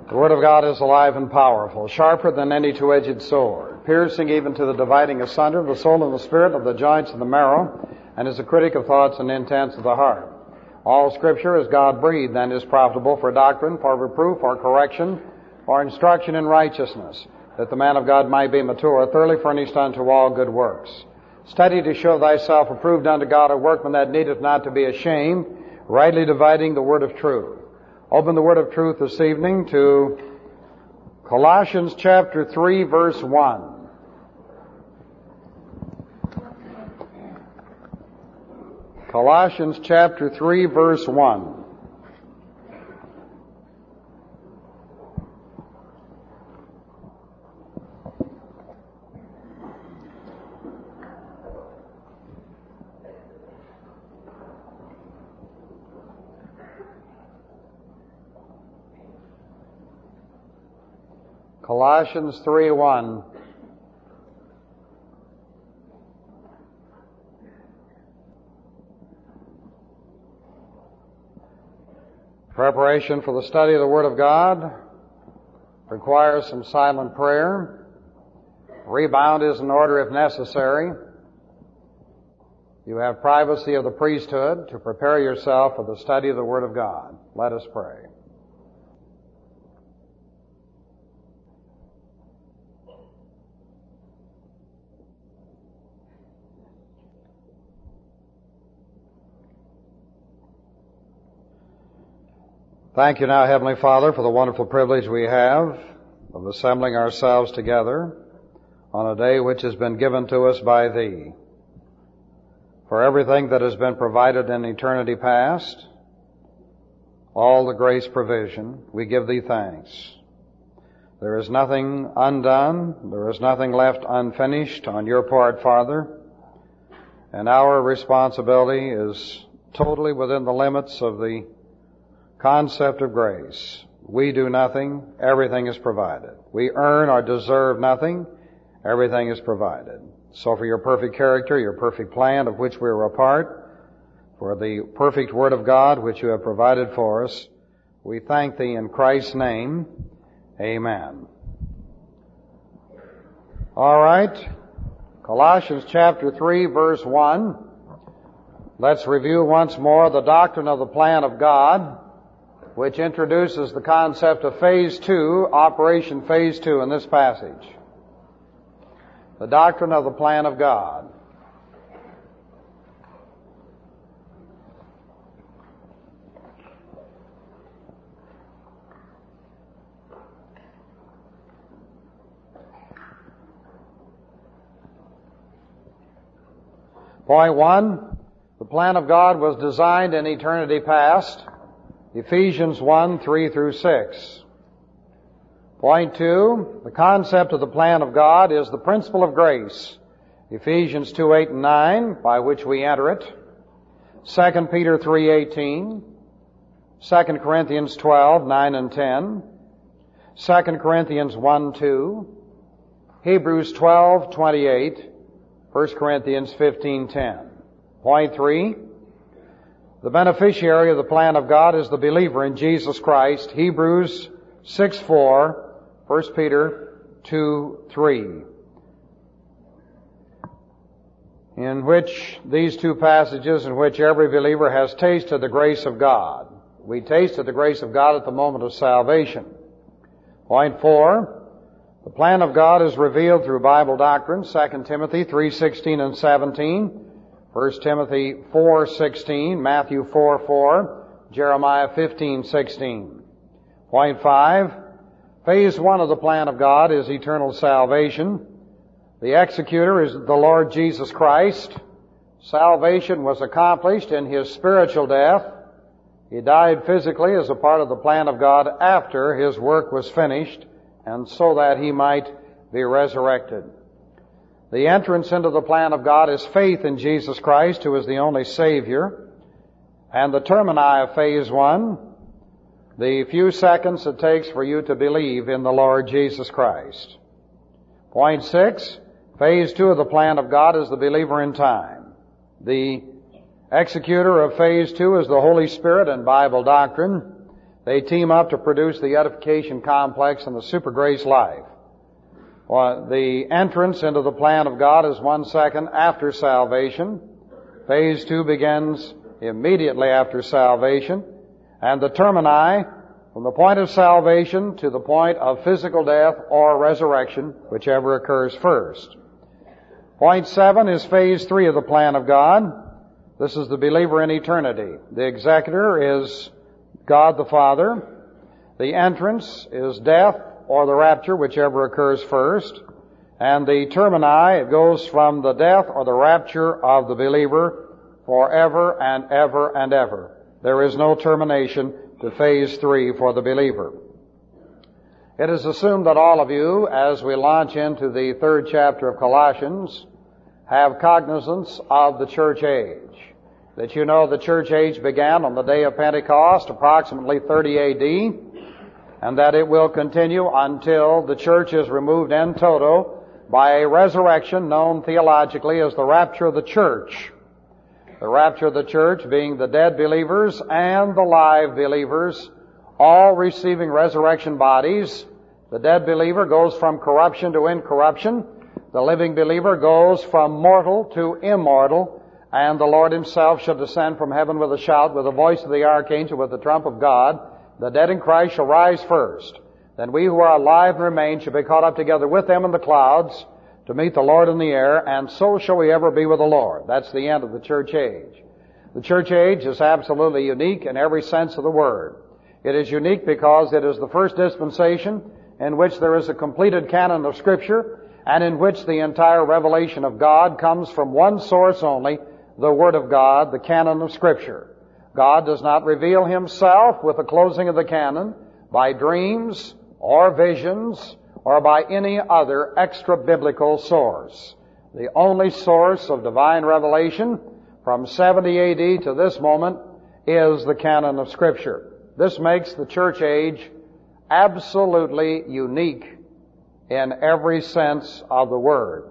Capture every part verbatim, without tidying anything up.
The Word of God is alive and powerful, sharper than any two-edged sword, piercing even to the dividing asunder of the soul and the spirit, of the joints and the marrow, and is a critic of thoughts and intents of the heart. All Scripture is God-breathed and is profitable for doctrine, for reproof, for correction, for instruction in righteousness, that the man of God might be mature, thoroughly furnished unto all good works. Study to show thyself approved unto God, a workman that needeth not to be ashamed, rightly dividing the word of truth. Open the word of truth this evening to Colossians chapter three, verse one. Colossians chapter three, verse one. Colossians three one. Preparation for the study of the Word of God requires some silent prayer. Rebound is in order if necessary. You have privacy of the priesthood to prepare yourself for the study of the Word of God. Let us pray. Thank you now, Heavenly Father, for the wonderful privilege we have of assembling ourselves together on a day which has been given to us by Thee. For everything that has been provided in eternity past, all the grace provision, we give Thee thanks. There is nothing undone, there is nothing left unfinished on Your part, Father, and our responsibility is totally within the limits of the concept of grace. We do nothing, everything is provided. We earn or deserve nothing, everything is provided. So for Your perfect character, Your perfect plan of which we are a part, for the perfect Word of God which You have provided for us, we thank Thee in Christ's name. Amen. All right. Colossians chapter three, verse one. Let's review once more the doctrine of the plan of God, which introduces the concept of phase two, operation phase two in this passage. The doctrine of the plan of God. Point one, the plan of God was designed in eternity past. Ephesians one, three through six. Point two, the concept of the plan of God is the principle of grace. Ephesians two, eight and nine, by which we enter it. Second Peter three, eighteen. Second Corinthians twelve, nine and ten. Second Corinthians one, two. Hebrews twelve, twenty-eight. First Corinthians fifteen, ten. Point three, the beneficiary of the plan of God is the believer in Jesus Christ. Hebrews six, four. First Peter two, three. In which these two passages in which every believer has tasted the grace of God. We tasted the grace of God at the moment of salvation. Point four, the plan of God is revealed through Bible doctrine. Second Timothy three, sixteen and seventeen. First Timothy four, sixteen. Matthew four, four. Jeremiah fifteen, sixteen. Point five, phase one of the plan of God is eternal salvation. The executor is the Lord Jesus Christ. Salvation was accomplished in His spiritual death. He died physically as a part of the plan of God after His work was finished, and so that He might be resurrected. The entrance into the plan of God is faith in Jesus Christ, who is the only Savior. And the termini of phase one, the few seconds it takes for you to believe in the Lord Jesus Christ. Point six, phase two of the plan of God is the believer in time. The executor of phase two is the Holy Spirit and Bible doctrine. They team up to produce the edification complex and the super grace life. Well, the entrance into the plan of God is one second after salvation. Phase two begins immediately after salvation. And the termini, from the point of salvation to the point of physical death or resurrection, whichever occurs first. Point seven is phase three of the plan of God. This is the believer in eternity. The executor is God the Father. The entrance is death or the rapture, whichever occurs first. And the termini, it goes from the death or the rapture of the believer forever and ever and ever. There is no termination to phase three for the believer. It is assumed that all of you, as we launch into the third chapter of Colossians, have cognizance of the church age. That you know the church age began on the day of Pentecost, approximately thirty A D, and that it will continue until the church is removed in toto by a resurrection known theologically as the rapture of the church. The rapture of the church being the dead believers and the live believers, all receiving resurrection bodies. The dead believer goes from corruption to incorruption. The living believer goes from mortal to immortal. And the Lord himself shall descend from heaven with a shout, with the voice of the archangel, with the trump of God. The dead in Christ shall rise first. Then we who are alive and remain shall be caught up together with them in the clouds to meet the Lord in the air, and so shall we ever be with the Lord. That's the end of the church age. The church age is absolutely unique in every sense of the word. It is unique because it is the first dispensation in which there is a completed canon of Scripture, and in which the entire revelation of God comes from one source only, the Word of God, the canon of Scripture. God does not reveal himself with the closing of the canon by dreams or visions or by any other extra-biblical source. The only source of divine revelation from seventy A D to this moment is the canon of Scripture. This makes the church age absolutely unique in every sense of the word.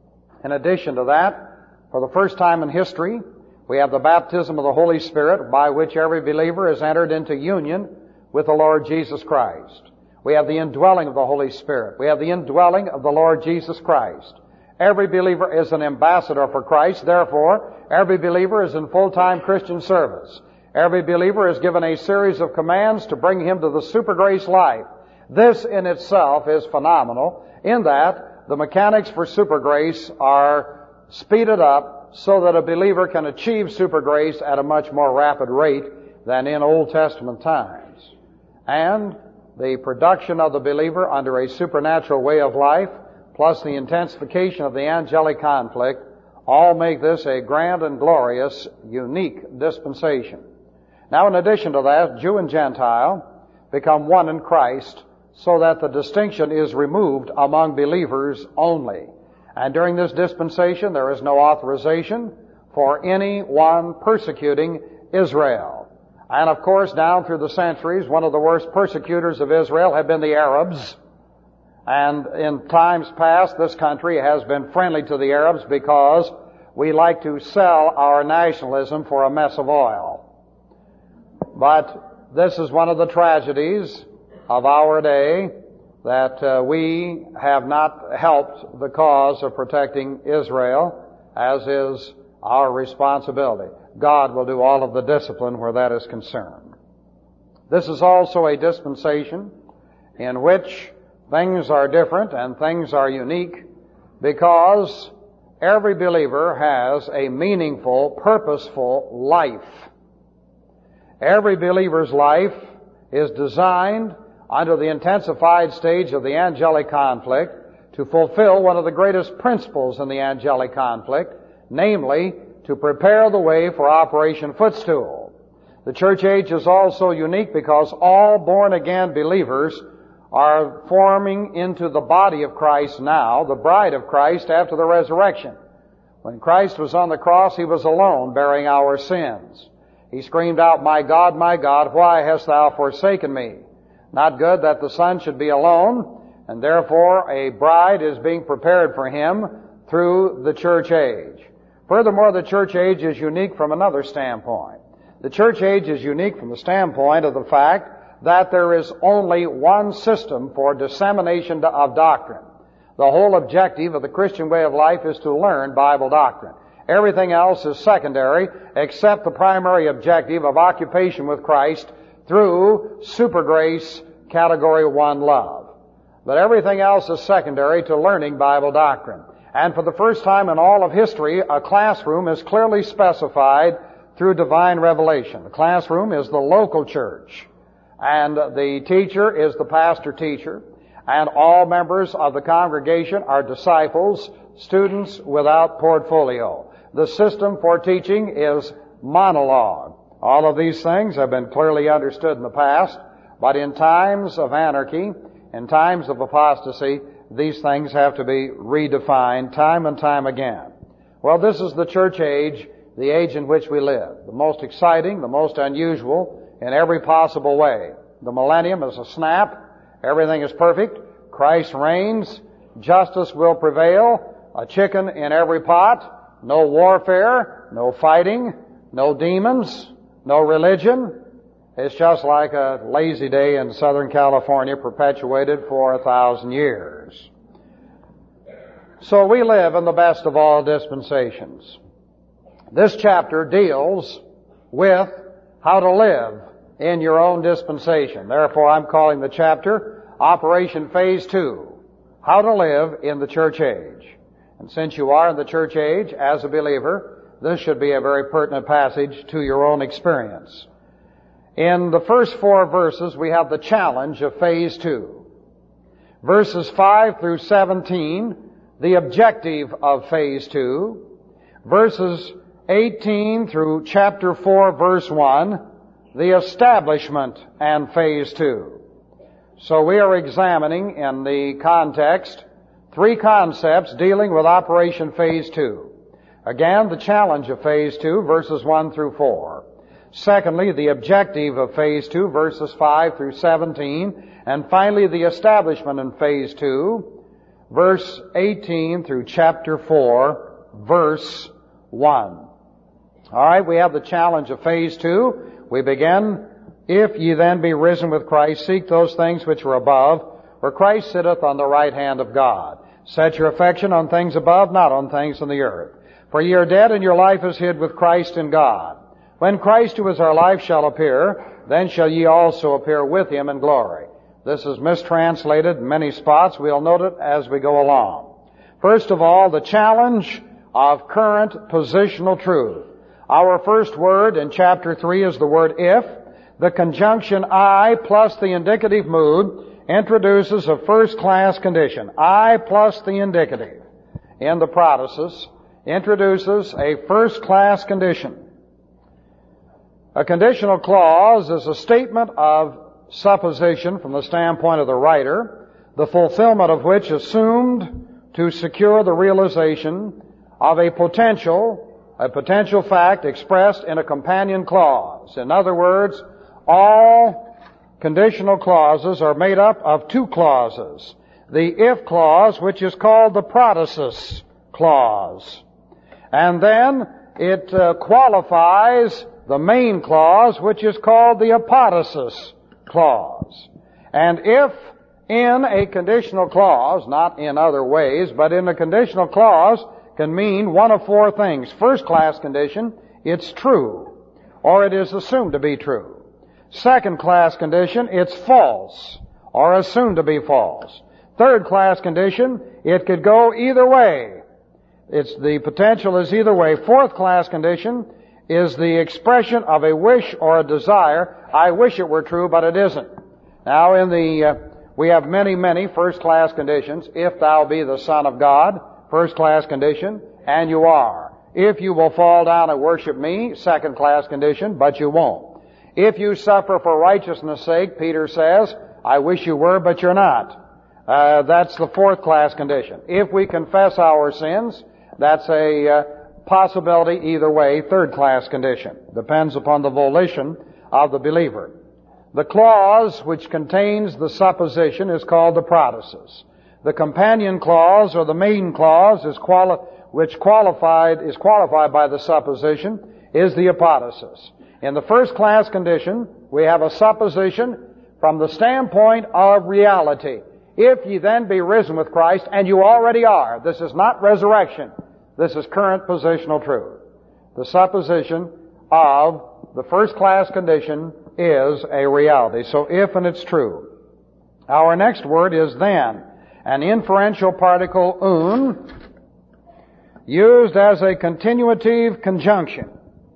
In addition to that, for the first time in history, we have the baptism of the Holy Spirit by which every believer is entered into union with the Lord Jesus Christ. We have the indwelling of the Holy Spirit. We have the indwelling of the Lord Jesus Christ. Every believer is an ambassador for Christ. Therefore, every believer is in full-time Christian service. Every believer is given a series of commands to bring him to the super grace life. This in itself is phenomenal in that the mechanics for super grace are speeded up so that a believer can achieve super grace at a much more rapid rate than in Old Testament times. And the production of the believer under a supernatural way of life, plus the intensification of the angelic conflict, all make this a grand and glorious, unique dispensation. Now, in addition to that, Jew and Gentile become one in Christ, so that the distinction is removed among believers only. And during this dispensation, there is no authorization for anyone persecuting Israel. And of course, down through the centuries, one of the worst persecutors of Israel have been the Arabs. And in times past, this country has been friendly to the Arabs because we like to sell our nationalism for a mess of oil. But this is one of the tragedies of our day, that uh, we have not helped the cause of protecting Israel, as is our responsibility. God will do all of the discipline where that is concerned. This is also a dispensation in which things are different and things are unique, because every believer has a meaningful, purposeful life. Every believer's life is designed under the intensified stage of the angelic conflict to fulfill one of the greatest principles in the angelic conflict, namely, to prepare the way for Operation Footstool. The church age is also unique because all born-again believers are forming into the body of Christ now, the bride of Christ after the resurrection. When Christ was on the cross, he was alone, bearing our sins. He screamed out, "My God, my God, why hast thou forsaken me?" Not good that the Son should be alone, and therefore a bride is being prepared for him through the church age. Furthermore, the church age is unique from another standpoint. The church age is unique from the standpoint of the fact that there is only one system for dissemination of doctrine. The whole objective of the Christian way of life is to learn Bible doctrine. Everything else is secondary except the primary objective of occupation with Christ through super grace, category one love. But everything else is secondary to learning Bible doctrine. And for the first time in all of history, a classroom is clearly specified through divine revelation. The classroom is the local church, and the teacher is the pastor-teacher, and all members of the congregation are disciples, students without portfolio. The system for teaching is monologue. All of these things have been clearly understood in the past, but in times of anarchy, in times of apostasy, these things have to be redefined time and time again. Well, this is the church age, the age in which we live. The most exciting, the most unusual in every possible way. The millennium is a snap. Everything is perfect. Christ reigns. Justice will prevail. A chicken in every pot. No warfare. No fighting. No demons. No religion. It's just like a lazy day in Southern California perpetuated for a thousand years. So we live in the best of all dispensations. This chapter deals with how to live in your own dispensation. Therefore, I'm calling the chapter Operation Phase Two, How to Live in the Church Age. And since you are in the church age as a believer, this should be a very pertinent passage to your own experience. In the first four verses, we have the challenge of Phase Two. Verses five through seventeen, the objective of Phase Two. Verses eighteen through chapter four, verse one, the establishment and Phase Two. So we are examining in the context three concepts dealing with Operation Phase Two. Again, the challenge of Phase Two, verses one through four. Secondly, the objective of Phase Two, verses five through seventeen. And finally, the establishment in Phase Two, verse eighteen through chapter four, verse one. All right, we have the challenge of Phase Two. We begin, if ye then be risen with Christ, seek those things which are above, where Christ sitteth on the right hand of God. Set your affection on things above, not on things on the earth. For ye are dead, and your life is hid with Christ in God. When Christ, who is our life, shall appear, then shall ye also appear with him in glory. This is mistranslated in many spots. We'll note it as we go along. First of all, the challenge of current positional truth. Our first word in chapter three is the word if. The conjunction I plus the indicative mood introduces a first-class condition. I plus the indicative in the protasis introduces a first-class condition. A conditional clause is a statement of supposition from the standpoint of the writer, the fulfillment of which assumed to secure the realization of a potential, a potential fact expressed in a companion clause. In other words, all conditional clauses are made up of two clauses. The if clause, which is called the protasis clause. And then it uh, qualifies the main clause, which is called the apodosis clause. And if in a conditional clause, not in other ways, but in a conditional clause, can mean one of four things. First class condition, it's true, or it is assumed to be true. Second class condition, it's false, or assumed to be false. Third class condition, it could go either way. It's the potential is either way. Fourth class condition is the expression of a wish or a desire. I wish it were true, but it isn't. Now in the, uh, we have many, many first class conditions. If thou be the Son of God, first class condition, and you are. If you will fall down and worship me, second class condition, but you won't. If you suffer for righteousness' sake, Peter says, I wish you were, but you're not. Uh, that's the fourth class condition. If we confess our sins, that's a uh, possibility either way, third class condition. Depends upon the volition of the believer. The clause which contains the supposition is called the protasis. The companion clause or the main clause is quali- which qualified is qualified by the supposition is the apodosis. In the first class condition, we have a supposition from the standpoint of reality. If ye then be risen with Christ, and you already are. This is not resurrection. This is current positional truth. The supposition of the first class condition is a reality. So if, and it's true. Our next word is then, an inferential particle un, used as a continuative conjunction.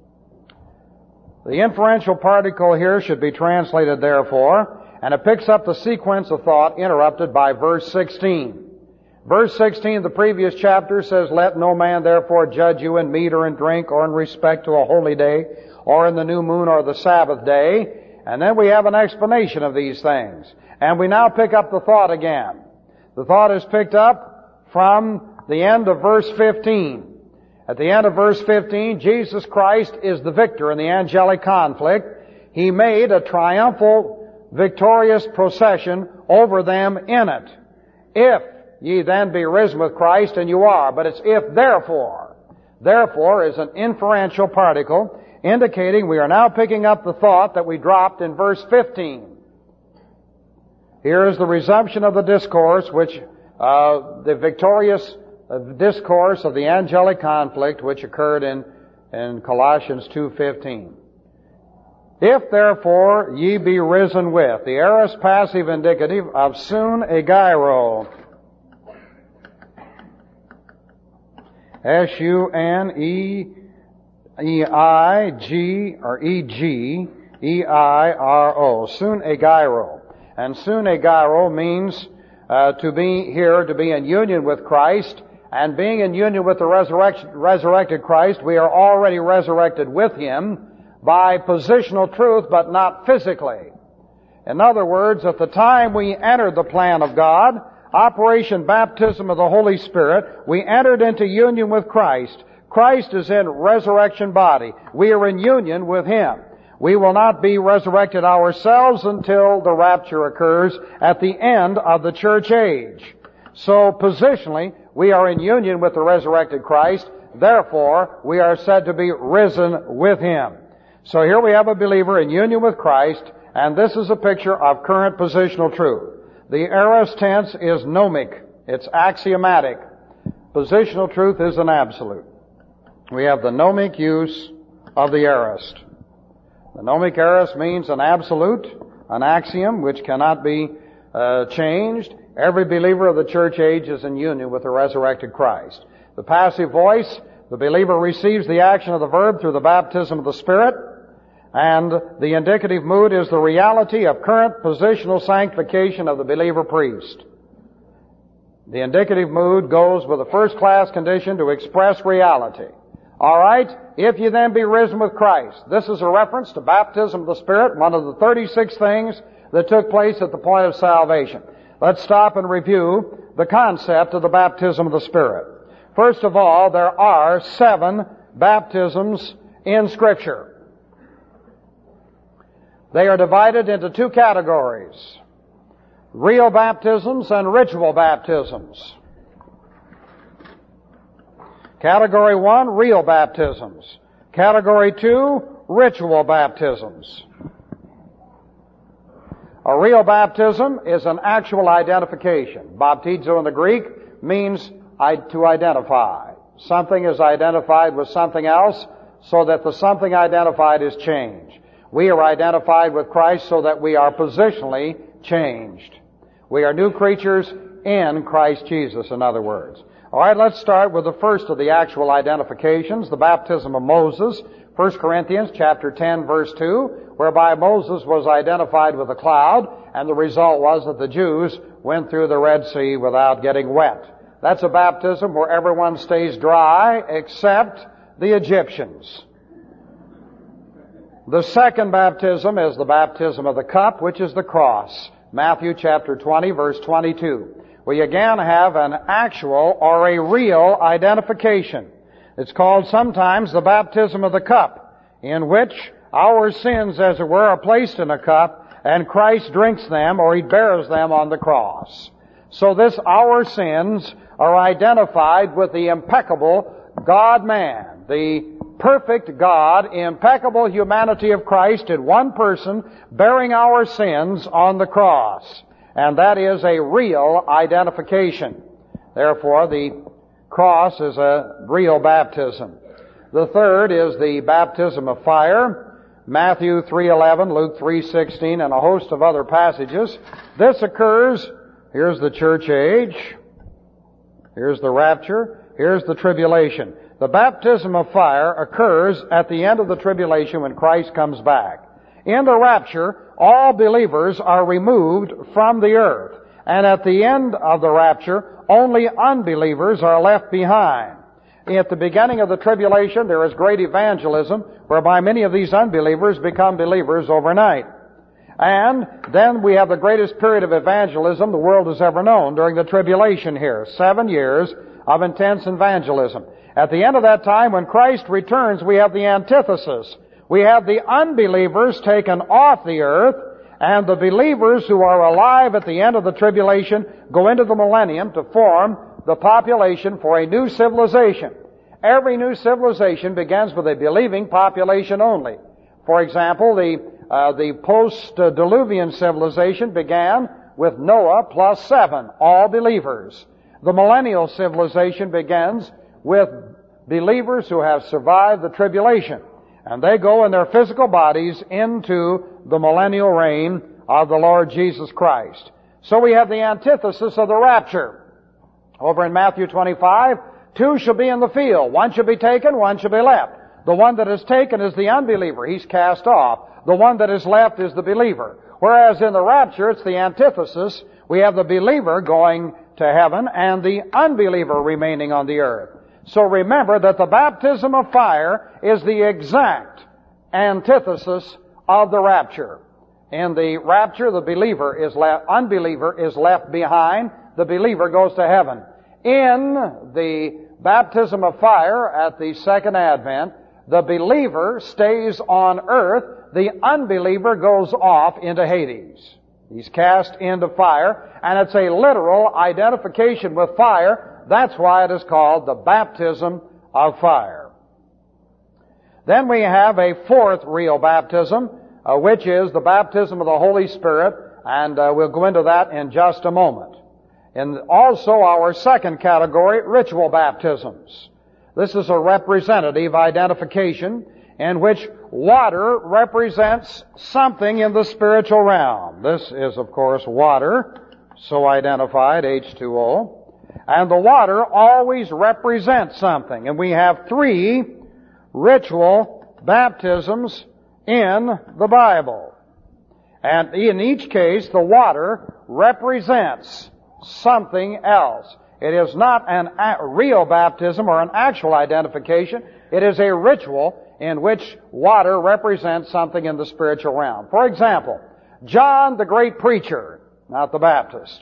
The inferential particle here should be translated therefore, and it picks up the sequence of thought interrupted by verse sixteen. Verse sixteen of the previous chapter says, let no man therefore judge you in meat or in drink or in respect to a holy day or in the new moon or the Sabbath day. And then we have an explanation of these things. And we now pick up the thought again. The thought is picked up from the end of verse fifteen. At the end of verse fifteen, Jesus Christ is the victor in the angelic conflict. He made a triumphal, victorious procession over them in it. If ye then be risen with Christ, and you are. But it's if therefore. Therefore is an inferential particle indicating we are now picking up the thought that we dropped in verse fifteen. Here is the resumption of the discourse, which, uh, the victorious uh, discourse of the angelic conflict, which occurred in, in Colossians two fifteen. If therefore ye be risen with, the aorist passive indicative of sun egeiro. S U N E E I G or E G E I R O. Sun egeiro. And sun egeiro means uh, to be here, to be in union with Christ. And being in union with the resurrection, resurrected Christ, we are already resurrected with Him by positional truth, but not physically. In other words, at the time we entered the plan of God, operation baptism of the Holy Spirit, we entered into union with Christ. Christ is in resurrection body. We are in union with Him. We will not be resurrected ourselves until the rapture occurs at the end of the church age. So positionally, we are in union with the resurrected Christ. Therefore, we are said to be risen with Him. So here we have a believer in union with Christ, and this is a picture of current positional truth. The aorist tense is gnomic. It's axiomatic. Positional truth is an absolute. We have the gnomic use of the aorist. The gnomic aorist means an absolute, an axiom which cannot be uh, changed. Every believer of the church age is in union with the resurrected Christ. The passive voice, the believer receives the action of the verb through the baptism of the Spirit, and the indicative mood is the reality of current positional sanctification of the believer priest. The indicative mood goes with the first class condition to express reality. All right, if you then be risen with Christ. This is a reference to baptism of the Spirit, one of the thirty-six things that took place at the point of salvation. Let's stop and review the concept of the baptism of the Spirit. First of all, there are seven baptisms in Scripture. They are divided into two categories: real baptisms and ritual baptisms. Category one, real baptisms. Category two, ritual baptisms. A real baptism is an actual identification. Baptizo in the Greek means to identify. Something is identified with something else so that the something identified is changed. We are identified with Christ so that we are positionally changed. We are new creatures in Christ Jesus, in other words. All right, let's start with the first of the actual identifications, the baptism of Moses. First Corinthians chapter ten, verse two, whereby Moses was identified with a cloud, and the result was that the Jews went through the Red Sea without getting wet. That's a baptism where everyone stays dry except the Egyptians. The second baptism is the baptism of the cup, which is the cross. Matthew chapter twenty, verse twenty-two. We again have an actual or a real identification. It's called sometimes the baptism of the cup, in which our sins, as it were, are placed in a cup, and Christ drinks them, or He bears them on the cross. So this, our sins, are identified with the impeccable God-man, the perfect God, impeccable humanity of Christ in one person, bearing our sins on the cross. And that is a real identification. Therefore, the cross is a real baptism. The third is the baptism of fire. Matthew three eleven, Luke three sixteen, and a host of other passages. This occurs, here's the church age, here's the rapture, here's the tribulation. The baptism of fire occurs at the end of the tribulation when Christ comes back. In the rapture, all believers are removed from the earth. And at the end of the rapture, only unbelievers are left behind. At the beginning of the tribulation, there is great evangelism, whereby many of these unbelievers become believers overnight. And then we have the greatest period of evangelism the world has ever known during the tribulation here. Seven years of intense evangelism. At the end of that time, when Christ returns, we have the antithesis. We have the unbelievers taken off the earth, and the believers who are alive at the end of the tribulation go into the millennium to form the population for a new civilization. Every new civilization begins with a believing population only. For example, the uh, the post-diluvian civilization began with Noah plus seven, all believers. The millennial civilization begins with believers who have survived the tribulation, and they go in their physical bodies into the millennial reign of the Lord Jesus Christ. So we have the antithesis of the rapture. Over in Matthew twenty-five, two shall be in the field. One shall be taken, one shall be left. The one that is taken is the unbeliever. He's cast off. The one that is left is the believer. Whereas in the rapture, it's the antithesis. We have the believer going to heaven and the unbeliever remaining on the earth. So remember that the baptism of fire is the exact antithesis of the rapture. In the rapture, the believer is left, unbeliever is left behind. The believer goes to heaven. In the baptism of fire at the second advent, the believer stays on earth. The unbeliever goes off into Hades. He's cast into fire, and it's a literal identification with fire. That's why it is called the baptism of fire. Then we have a fourth real baptism, uh, which is the baptism of the Holy Spirit, and uh, we'll go into that in just a moment. And also our second category, ritual baptisms. This is a representative identification in which water represents something in the spiritual realm. This is, of course, water, so identified, H two O. And the water always represents something. And we have three ritual baptisms in the Bible. And in each case, the water represents something else. It is not an a real baptism or an actual identification. It is a ritual in which water represents something in the spiritual realm. For example, John the great preacher, not the Baptist.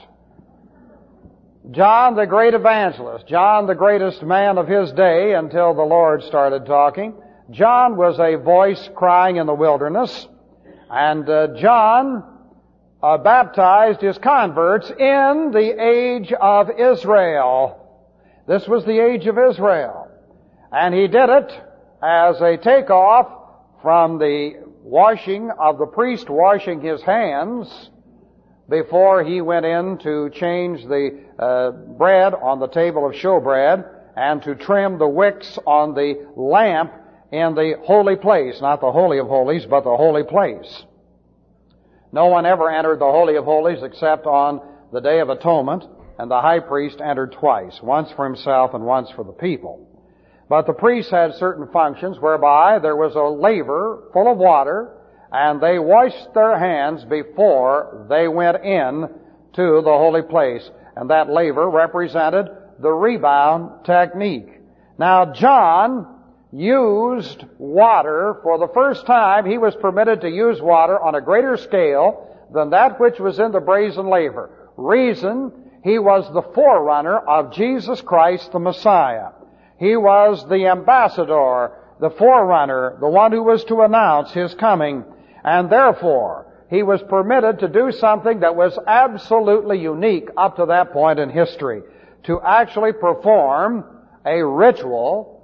John the great evangelist. John the greatest man of his day until the Lord started talking. John was a voice crying in the wilderness. And uh, John Uh, baptized his converts in the age of Israel. This was the age of Israel. And he did it as a takeoff from the washing of the priest washing his hands before he went in to change the uh, bread on the table of showbread and to trim the wicks on the lamp in the holy place, not the Holy of Holies, but the holy place. No one ever entered the Holy of Holies except on the Day of Atonement, and the high priest entered twice, once for himself and once for the people. But the priests had certain functions whereby there was a laver full of water, and they washed their hands before they went in to the holy place. And that laver represented the rebound technique. Now, John used water for the first time. He was permitted to use water on a greater scale than that which was in the brazen laver. Reason, he was the forerunner of Jesus Christ the Messiah. He was the ambassador, the forerunner, the one who was to announce his coming. And therefore, he was permitted to do something that was absolutely unique up to that point in history. To actually perform a ritual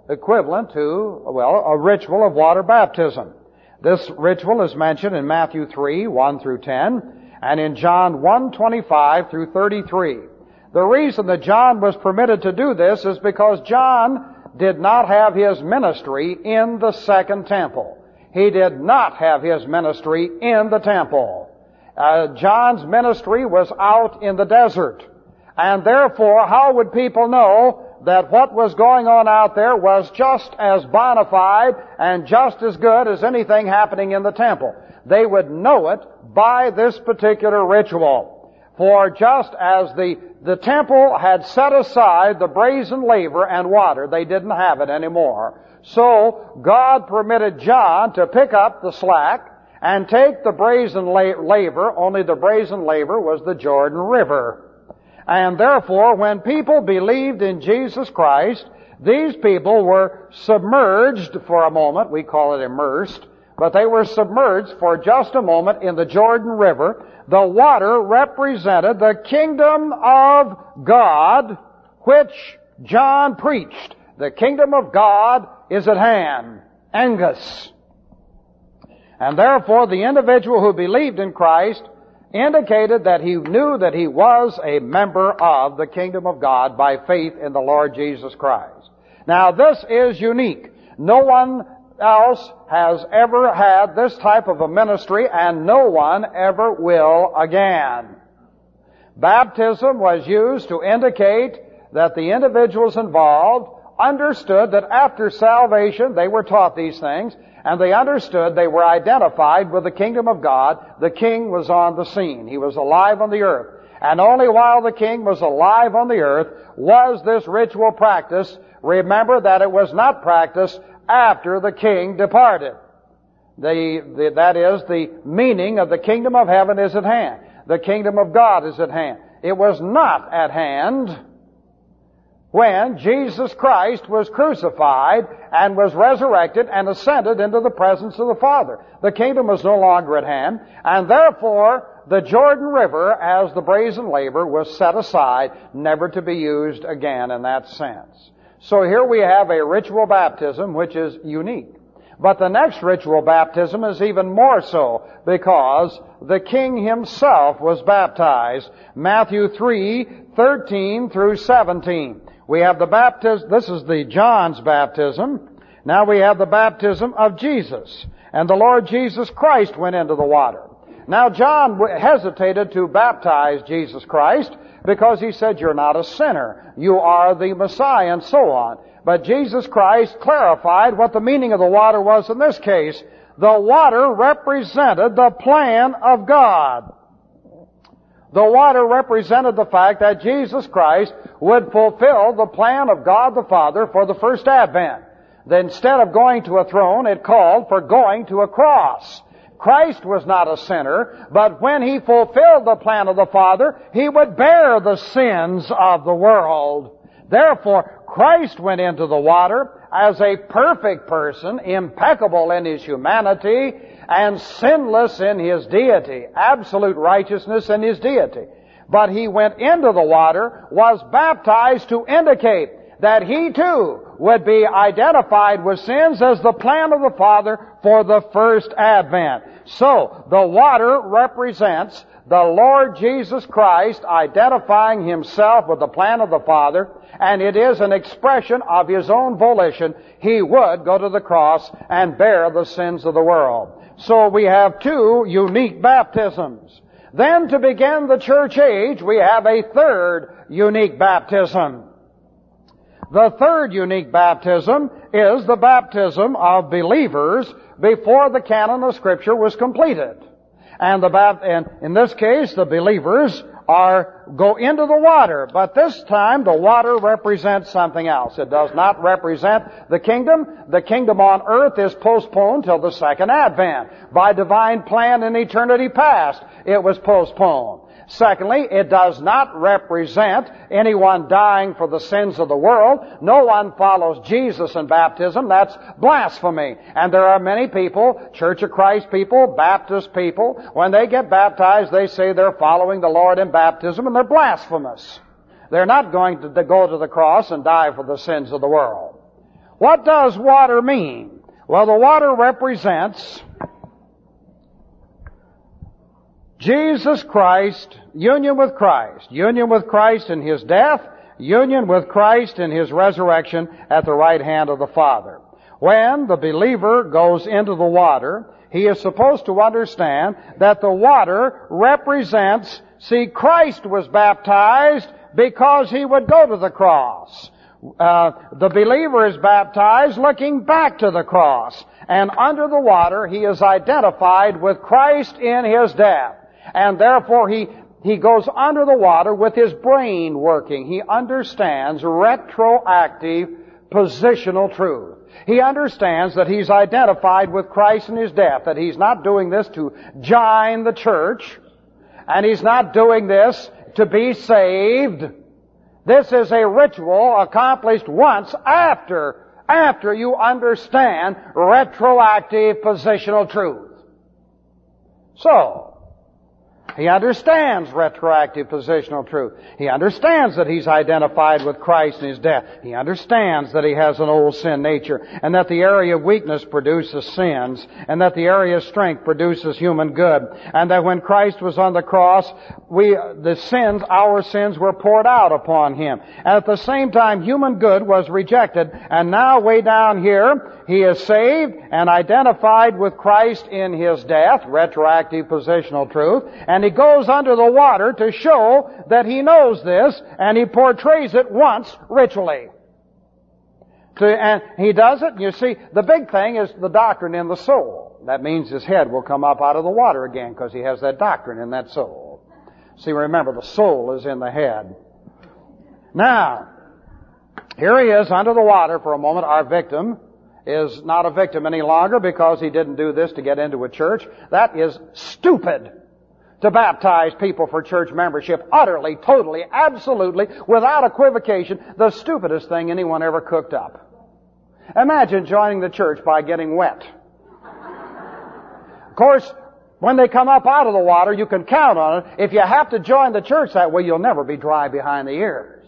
equivalent to, well, a ritual of water baptism. This ritual is mentioned in Matthew three, one through ten, and in John one, twenty-five through thirty-three. The reason that John was permitted to do this is because John did not have his ministry in the second temple. He did not have his ministry in the temple. Uh, John's ministry was out in the desert. And therefore, how would people know that what was going on out there was just as bona fide and just as good as anything happening in the temple? They would know it by this particular ritual. For just as the, the temple had set aside the brazen laver and water, they didn't have it anymore. So, God permitted John to pick up the slack and take the brazen laver, only the brazen laver was the Jordan River. And therefore, when people believed in Jesus Christ, these people were submerged for a moment. We call it immersed. But they were submerged for just a moment in the Jordan River. The water represented the kingdom of God, which John preached. The kingdom of God is at hand. Angus. And therefore, the individual who believed in Christ indicated that he knew that he was a member of the kingdom of God by faith in the Lord Jesus Christ. Now, this is unique. No one else has ever had this type of a ministry, and no one ever will again. Baptism was used to indicate that the individuals involved understood that after salvation they were taught these things, and they understood they were identified with the kingdom of God. The king was on the scene. He was alive on the earth. And only while the king was alive on the earth was this ritual practice. Remember that it was not practiced after the king departed. The, the, that is, the meaning of the kingdom of heaven is at hand. The kingdom of God is at hand. It was not at hand when Jesus Christ was crucified and was resurrected and ascended into the presence of the Father. The kingdom was no longer at hand, and therefore the Jordan River, as the brazen laver, was set aside, never to be used again in that sense. So here we have a ritual baptism which is unique. But the next ritual baptism is even more so, because the king himself was baptized. Matthew three, thirteen through seventeen. We have the baptism, this is the John's baptism. Now we have the baptism of Jesus. And the Lord Jesus Christ went into the water. Now John hesitated to baptize Jesus Christ because he said, "You're not a sinner. You are the Messiah," and so on. But Jesus Christ clarified what the meaning of the water was in this case. The water represented the plan of God. The water represented the fact that Jesus Christ would fulfill the plan of God the Father for the first advent. That instead of going to a throne, it called for going to a cross. Christ was not a sinner, but when He fulfilled the plan of the Father, He would bear the sins of the world. Therefore, Christ went into the water as a perfect person, impeccable in His humanity, and sinless in His deity, absolute righteousness in His deity. But He went into the water, was baptized to indicate that He too would be identified with sins as the plan of the Father for the first advent. So, the water represents the Lord Jesus Christ identifying Himself with the plan of the Father, and it is an expression of His own volition. He would go to the cross and bear the sins of the world. So we have two unique baptisms. Then to begin the church age, we have a third unique baptism. The third unique baptism is the baptism of believers before the canon of Scripture was completed. And the and in this case, the believers are go into the water, but this time the water represents something else. It does not represent the kingdom. The kingdom on earth is postponed till the second advent. By divine plan in eternity past, it was postponed. Secondly, it does not represent anyone dying for the sins of the world. No one follows Jesus in baptism. That's blasphemy. And there are many people, Church of Christ people, Baptist people, when they get baptized, they say they're following the Lord in baptism, and they're blasphemous. They're not going to go to the cross and die for the sins of the world. What does water mean? Well, the water represents Jesus Christ, union with Christ, union with Christ in His death, union with Christ in His resurrection at the right hand of the Father. When the believer goes into the water, he is supposed to understand that the water represents, see, Christ was baptized because He would go to the cross. Uh, the believer is baptized looking back to the cross. And under the water, he is identified with Christ in His death. And therefore, he, he goes under the water with his brain working. He understands retroactive positional truth. He understands that he's identified with Christ in His death, that he's not doing this to join the church, and he's not doing this to be saved. This is a ritual accomplished once after, after you understand retroactive positional truth. So, he understands retroactive positional truth. He understands that he's identified with Christ in His death. He understands that he has an old sin nature, and that the area of weakness produces sins, and that the area of strength produces human good, and that when Christ was on the cross, we, the sins, our sins were poured out upon Him. And at the same time, human good was rejected, and now way down here, he is saved and identified with Christ in His death, retroactive positional truth, and he goes under the water to show that he knows this, and he portrays it once ritually. To, and he does it, and you see, the big thing is the doctrine in the soul. That means his head will come up out of the water again, because he has that doctrine in that soul. See, remember, the soul is in the head. Now, here he is under the water for a moment. Our victim is not a victim any longer because he didn't do this to get into a church. That is stupid. To baptize people for church membership, utterly, totally, absolutely, without equivocation, the stupidest thing anyone ever cooked up. Imagine joining the church by getting wet. Of course, when they come up out of the water, you can count on it. If you have to join the church that way, you'll never be dry behind the ears.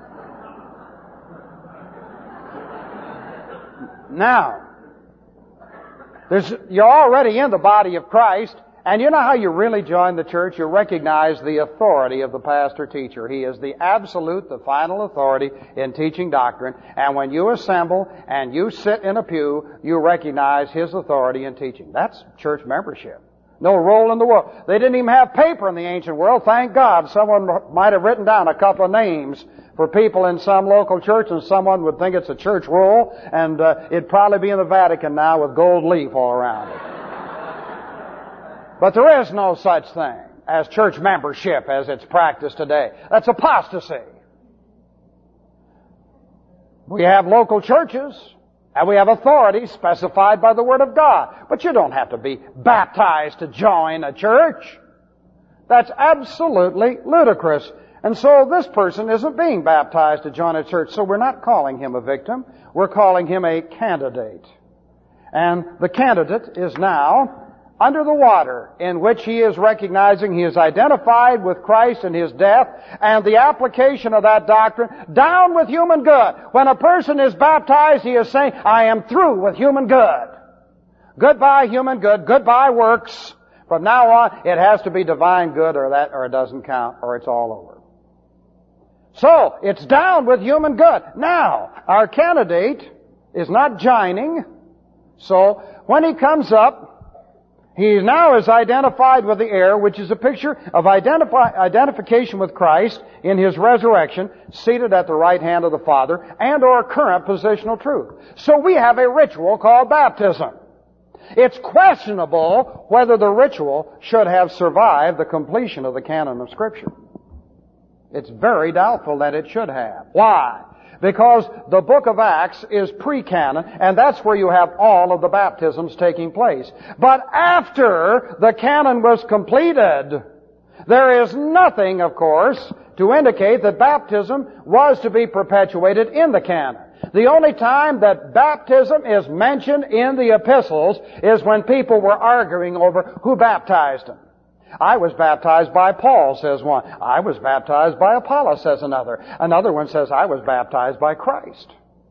Now, there's, you're already in the body of Christ. And you know how you really join the church? You recognize the authority of the pastor teacher. He is the absolute, the final authority in teaching doctrine. And when you assemble and you sit in a pew, you recognize his authority in teaching. That's church membership. No role in the world. They didn't even have paper in the ancient world. Thank God. Someone might have written down a couple of names for people in some local church, and someone would think it's a church roll, and uh, it'd probably be in the Vatican now with gold leaf all around it. But there is no such thing as church membership as it's practiced today. That's apostasy. We have local churches, and we have authority specified by the Word of God. But you don't have to be baptized to join a church. That's absolutely ludicrous. And so this person isn't being baptized to join a church. So we're not calling him a victim. We're calling him a candidate. And the candidate is now under the water, in which he is recognizing he is identified with Christ in His death, and the application of that doctrine, down with human good. When a person is baptized, he is saying, I am through with human good. Goodbye human good, goodbye works. From now on, it has to be divine good, or that, or it doesn't count, or it's all over. So, it's down with human good. Now, our candidate is not jining, so when he comes up, he now is identified with the air, which is a picture of identifi- identification with Christ in His resurrection, seated at the right hand of the Father, and or current positional truth. So we have a ritual called baptism. It's questionable whether the ritual should have survived the completion of the canon of Scripture. It's very doubtful that it should have. Why? Because the book of Acts is pre-canon, and that's where you have all of the baptisms taking place. But after the canon was completed, there is nothing, of course, to indicate that baptism was to be perpetuated in the canon. The only time that baptism is mentioned in the epistles is when people were arguing over who baptized them. I was baptized by Paul, says one. I was baptized by Apollos, says another. Another one says, I was baptized by Christ.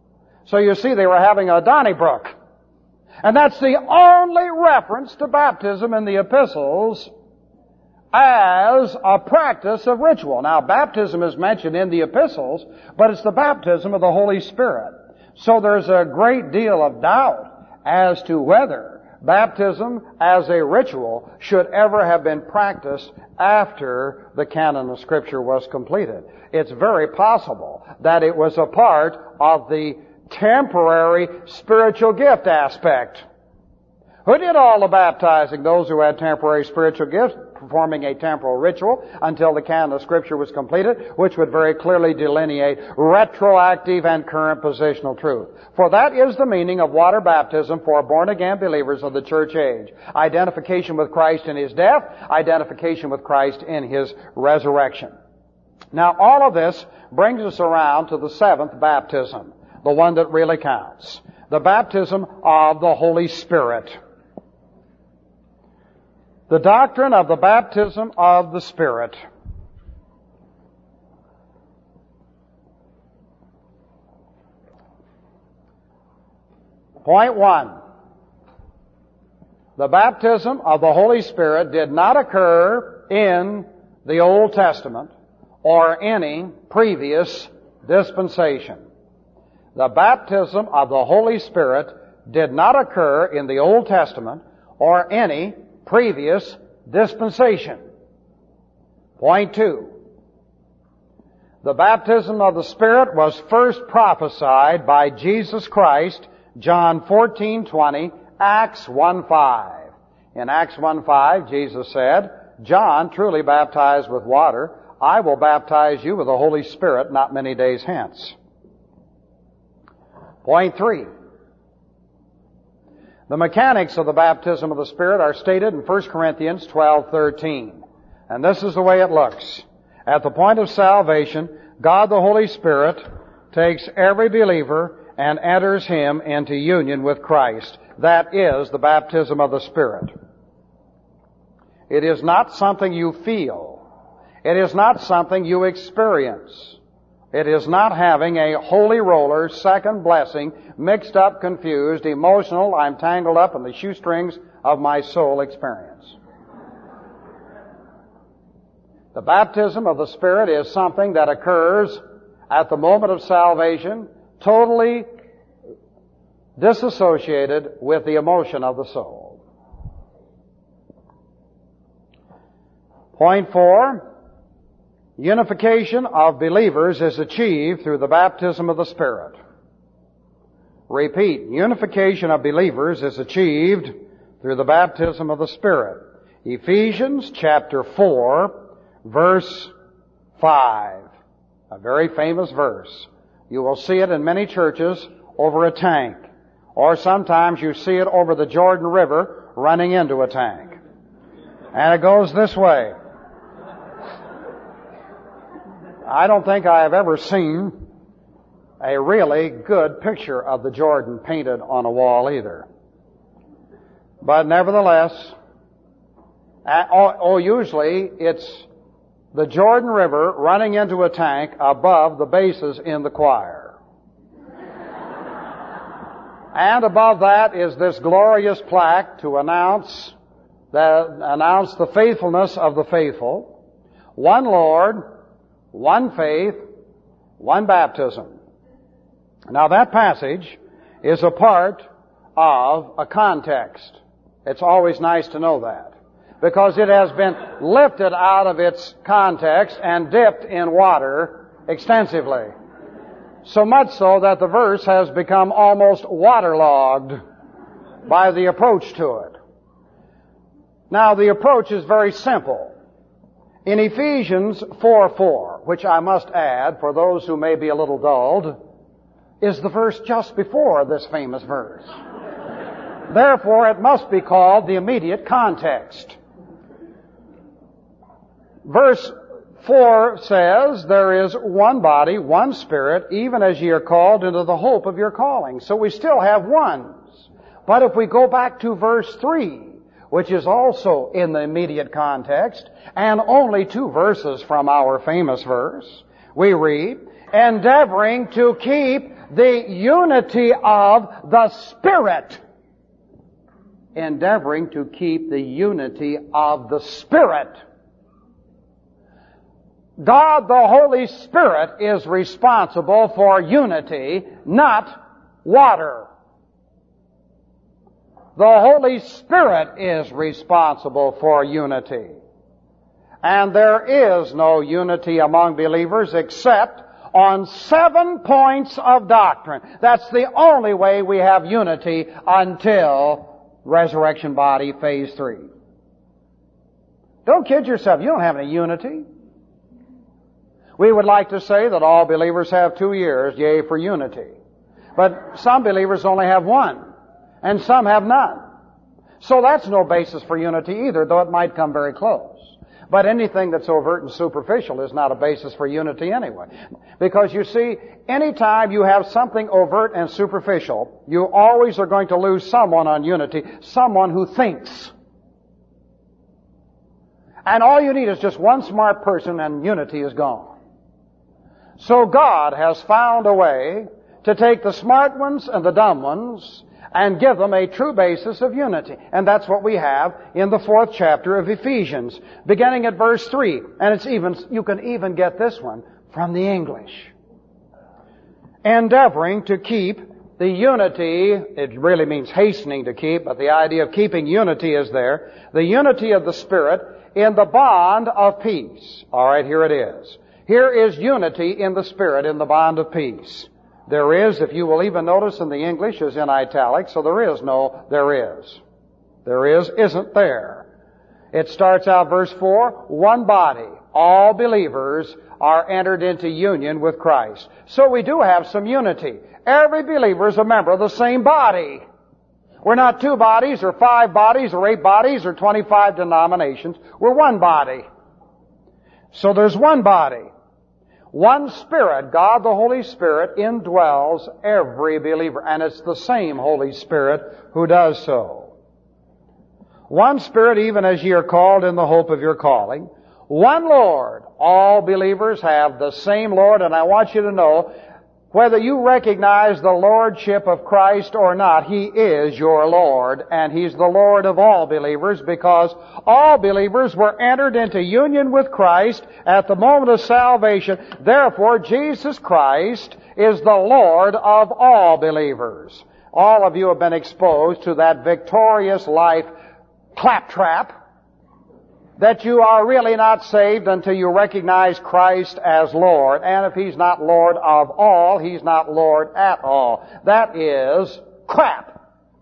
So you see, they were having a Donnybrook. And that's the only reference to baptism in the epistles as a practice of ritual. Now, baptism is mentioned in the epistles, but it's the baptism of the Holy Spirit. So there's a great deal of doubt as to whether baptism as a ritual should ever have been practiced after the canon of Scripture was completed. It's very possible that it was a part of the temporary spiritual gift aspect. Who did all the baptizing? Those who had temporary spiritual gifts, performing a temporal ritual until the canon of Scripture was completed, which would very clearly delineate retroactive and current positional truth. For that is the meaning of water baptism for born-again believers of the church age. Identification with Christ in His death, identification with Christ in His resurrection. Now, all of this brings us around to the seventh baptism, the one that really counts. The baptism of the Holy Spirit. The doctrine of the baptism of the Spirit. Point one. The baptism of the Holy Spirit did not occur in the Old Testament or any previous dispensation. The baptism of the Holy Spirit did not occur in the Old Testament or any previous dispensation. Point two. The baptism of the Spirit was first prophesied by Jesus Christ, John fourteen twenty, Acts one five. In Acts one five, Jesus said, John truly baptized with water. I will baptize you with the Holy Spirit not many days hence. Point three. The mechanics of the baptism of the Spirit are stated in First Corinthians twelve thirteen. And this is the way it looks. At the point of salvation, God the Holy Spirit takes every believer and enters him into union with Christ. That is the baptism of the Spirit. It is not something you feel. It is not something you experience. It is not having a holy roller, second blessing, mixed up, confused, emotional, I'm tangled up in the shoestrings of my soul experience. The baptism of the Spirit is something that occurs at the moment of salvation, totally disassociated with the emotion of the soul. Point four. Unification of believers is achieved through the baptism of the Spirit. Repeat, unification of believers is achieved through the baptism of the Spirit. Ephesians chapter four, verse five. A very famous verse. You will see it in many churches over a tank. Or sometimes you see it over the Jordan River running into a tank. And it goes this way. I don't think I have ever seen a really good picture of the Jordan painted on a wall either. But nevertheless, oh, usually it's the Jordan River running into a tank above the basses in the choir. And above that is this glorious plaque to announce the, announce the faithfulness of the faithful. One Lord, one faith, one baptism. Now that passage is a part of a context. It's always nice to know that, because it has been lifted out of its context and dipped in water extensively. So much so that the verse has become almost waterlogged by the approach to it. Now the approach is very simple. In Ephesians four four, which I must add, for those who may be a little dulled, is the verse just before this famous verse. Therefore, it must be called the immediate context. Verse four says, there is one body, one Spirit, even as ye are called into the hope of your calling. So we still have ones. But if we go back to verse three, which is also in the immediate context, and only two verses from our famous verse, we read, endeavoring to keep The unity of the Spirit. Endeavoring to keep the unity of the Spirit. God the Holy Spirit is responsible for unity, not water. The Holy Spirit is responsible for unity. And there is no unity among believers except on seven points of doctrine. That's the only way we have unity until resurrection body, phase three. Don't kid yourself. You don't have any unity. We would like to say that all believers have two years, yea, for unity. But some believers only have one, and some have none. So that's no basis for unity either, though it might come very close. But anything that's overt and superficial is not a basis for unity anyway. Because you see, anytime you have something overt and superficial, you always are going to lose someone on unity, someone who thinks. And all you need is just one smart person and unity is gone. So God has found a way to take the smart ones and the dumb ones and give them a true basis of unity. And that's what we have in the fourth chapter of Ephesians, beginning at verse three. And it's even, you can even get this one from the English. Endeavoring to keep the unity, it really means hastening to keep, but the idea of keeping unity is there. The unity of the Spirit in the bond of peace. All right, here it is. Here is unity in the Spirit in the bond of peace. There is, if you will even notice in the English, is in italics, so there is no there is. There is isn't there. It starts out verse four, one body. All believers are entered into union with Christ. So we do have some unity. Every believer is a member of the same body. We're not two bodies or five bodies or eight bodies or twenty-five denominations. We're one body. So there's one body. One Spirit, God the Holy Spirit, indwells every believer. And it's the same Holy Spirit who does so. One Spirit, even as ye are called in the hope of your calling. One Lord. All believers have the same Lord. And I want you to know, whether you recognize the Lordship of Christ or not, He is your Lord, and He's the Lord of all believers, because all believers were entered into union with Christ at the moment of salvation. Therefore, Jesus Christ is the Lord of all believers. All of you have been exposed to that victorious life claptrap, that you are really not saved until you recognize Christ as Lord. And if He's not Lord of all, He's not Lord at all. That is crap.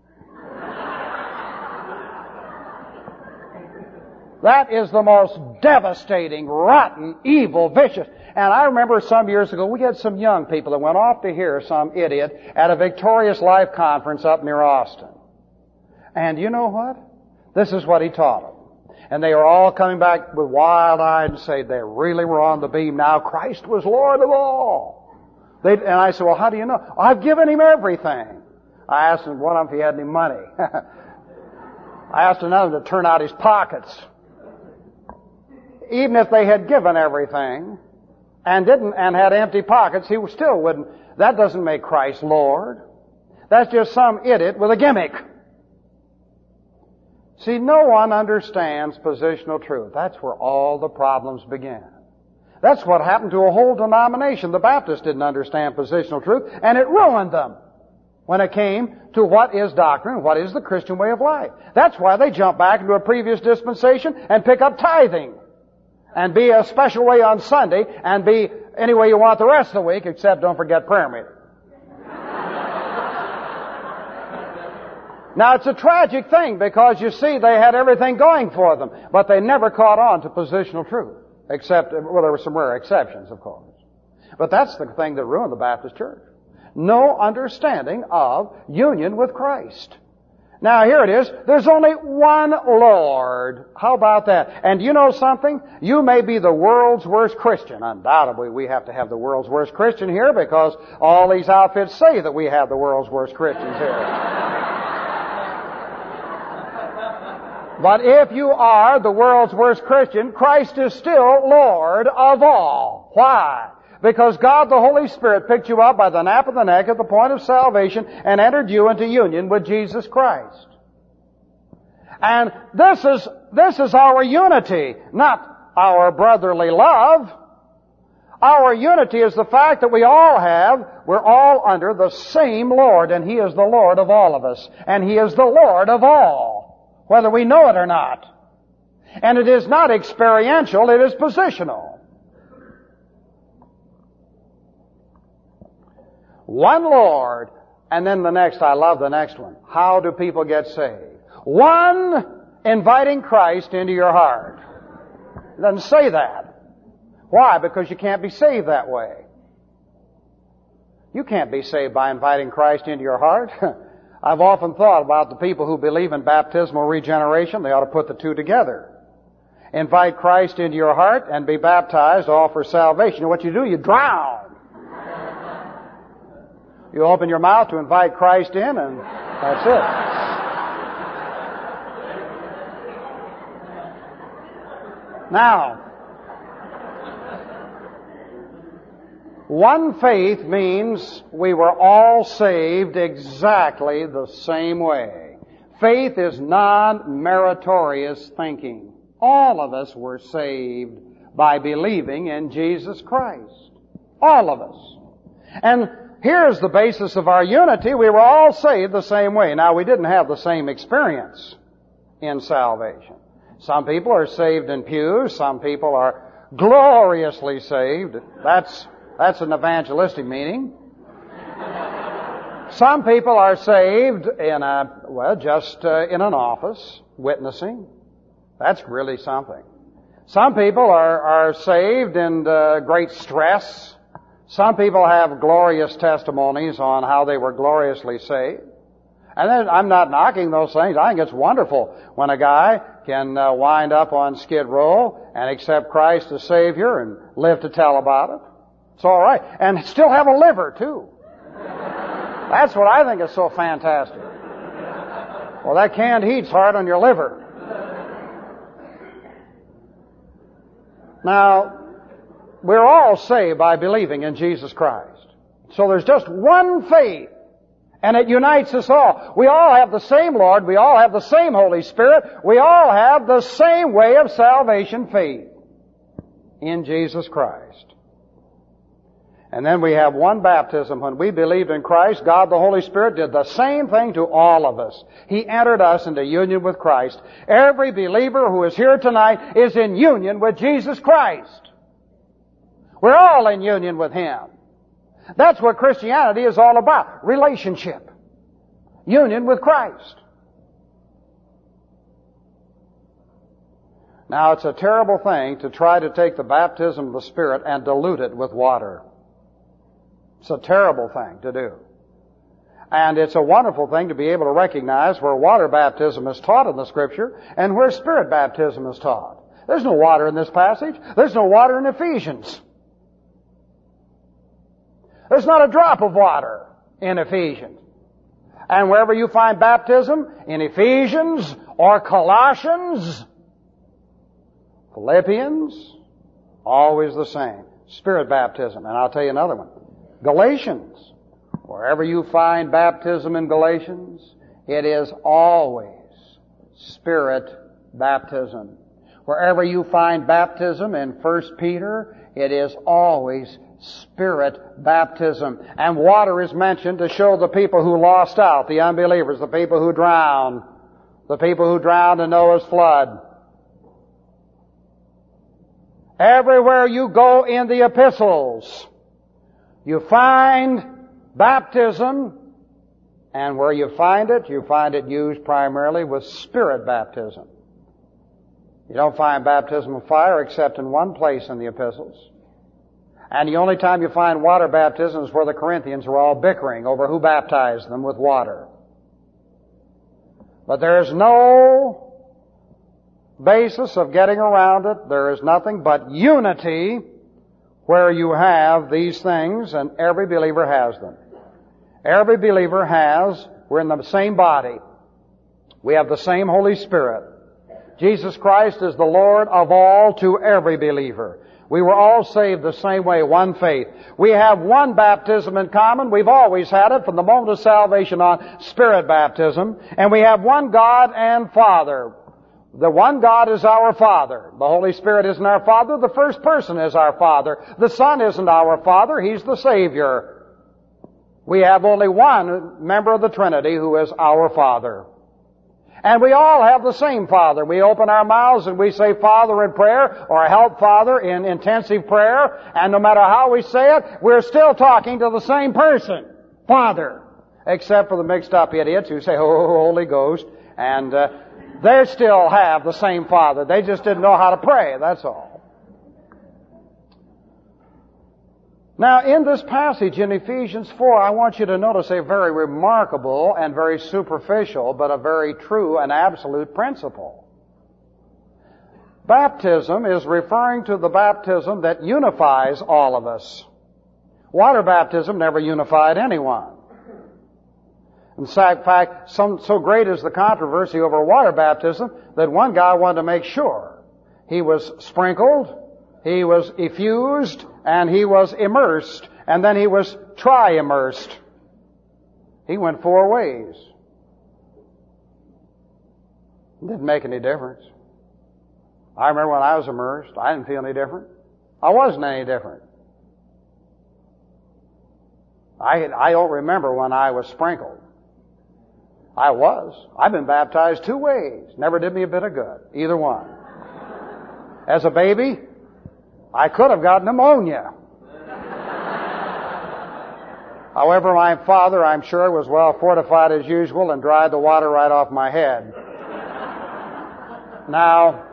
That is the most devastating, rotten, evil, vicious. And I remember some years ago, we had some young people that went off to hear some idiot at a Victorious Life conference up near Austin. And you know what? This is what he taught them. And they were all coming back with wild-eyed and say they really were on the beam now. Christ was Lord of all. They, and I said, well, how do you know? I've given Him everything. I asked him one of them if he had any money. I asked another to turn out his pockets. Even if they had given everything and didn't and had empty pockets, he still wouldn't. That doesn't make Christ Lord. That's just some idiot with a gimmick. See, no one understands positional truth. That's where all the problems begin. That's what happened to a whole denomination. The Baptists didn't understand positional truth, and it ruined them when it came to what is doctrine, what is the Christian way of life. That's why they jump back into a previous dispensation and pick up tithing and be a special way on Sunday and be any way you want the rest of the week, except don't forget prayer meeting. Now, it's a tragic thing because, you see, they had everything going for them, but they never caught on to positional truth, except, well, there were some rare exceptions, of course. But that's the thing that ruined the Baptist church. No understanding of union with Christ. Now, here it is. There's only one Lord. How about that? And you know something? You may be the world's worst Christian. Undoubtedly, we have to have the world's worst Christian here because all these outfits say that we have the world's worst Christians here. But if you are the world's worst Christian, Christ is still Lord of all. Why? Because God the Holy Spirit picked you up by the nape of the neck at the point of salvation and entered you into union with Jesus Christ. And this is, this is our unity, not our brotherly love. Our unity is the fact that we all have, we're all under the same Lord, and He is the Lord of all of us. And He is the Lord of all, whether we know it or not. And it is not experiential, it is positional. One Lord, and then the next, I love the next one. How do people get saved? One, inviting Christ into your heart. It doesn't say that. Why? Because you can't be saved that way. You can't be saved by inviting Christ into your heart. I've often thought about the people who believe in baptismal regeneration. They ought to put the two together. Invite Christ into your heart and be baptized, all for salvation. And what you do, you drown. You open your mouth to invite Christ in, and that's it. Now, one faith means we were all saved exactly the same way. Faith is non-meritorious thinking. All of us were saved by believing in Jesus Christ. All of us. And here's the basis of our unity. We were all saved the same way. Now, we didn't have the same experience in salvation. Some people are saved in pews. Some people are gloriously saved. That's That's an evangelistic meaning. Some people are saved in a, well, just uh, in an office, witnessing. That's really something. Some people are, are saved in uh, great stress. Some people have glorious testimonies on how they were gloriously saved. And then I'm not knocking those things. I think it's wonderful when a guy can uh, wind up on Skid Row and accept Christ as Savior and live to tell about it. It's all right. And still have a liver, too. That's what I think is so fantastic. Well, that canned heat's hard on your liver. Now, we're all saved by believing in Jesus Christ. So there's just one faith, and it unites us all. We all have the same Lord. We all have the same Holy Spirit. We all have the same way of salvation, faith in Jesus Christ. And then we have one baptism. When we believed in Christ, God the Holy Spirit did the same thing to all of us. He entered us into union with Christ. Every believer who is here tonight is in union with Jesus Christ. We're all in union with Him. That's what Christianity is all about. Relationship. Union with Christ. Now, it's a terrible thing to try to take the baptism of the Spirit and dilute it with water. It's a terrible thing to do. And it's a wonderful thing to be able to recognize where water baptism is taught in the Scripture and where Spirit baptism is taught. There's no water in this passage. There's no water in Ephesians. There's not a drop of water in Ephesians. And wherever you find baptism, in Ephesians or Colossians, Philippians, always the same. Spirit baptism. And I'll tell you another one. Galatians. Wherever you find baptism in Galatians, it is always Spirit baptism. Wherever you find baptism in First Peter, it is always Spirit baptism. And water is mentioned to show the people who lost out, the unbelievers, the people who drowned, the people who drowned in Noah's flood. Everywhere you go in the epistles, you find baptism, and where you find it, you find it used primarily with Spirit baptism. You don't find baptism of fire except in one place in the epistles. And the only time you find water baptism is where the Corinthians were all bickering over who baptized them with water. But there is no basis of getting around it. There is nothing but unity where you have these things, and every believer has them. Every believer has, we're in the same body. We have the same Holy Spirit. Jesus Christ is the Lord of all to every believer. We were all saved the same way, one faith. We have one baptism in common. We've always had it from the moment of salvation on, Spirit baptism. And we have one God and Father. The one God is our Father. The Holy Spirit isn't our Father. The first person is our Father. The Son isn't our Father. He's the Savior. We have only one member of the Trinity who is our Father. And we all have the same Father. We open our mouths and we say Father in prayer, or help Father in intensive prayer, and no matter how we say it, we're still talking to the same person, Father. Except for the mixed up idiots who say, oh, Holy Ghost, and uh, they still have the same Father. They just didn't know how to pray, that's all. Now, in this passage in Ephesians four, I want you to notice a very remarkable and very superficial, but a very true and absolute principle. Baptism is referring to the baptism that unifies all of us. Water baptism never unified anyone. In fact, some, so great is the controversy over water baptism that one guy wanted to make sure he was sprinkled, he was effused, and he was immersed, and then he was tri-immersed. He went four ways. It didn't make any difference. I remember when I was immersed, I didn't feel any different. I wasn't any different. I, I don't remember when I was sprinkled. I was. I've been baptized two ways. Never did me a bit of good. Either one. As a baby, I could have got pneumonia. However, my father, I'm sure, was well fortified as usual and dried the water right off my head. Now,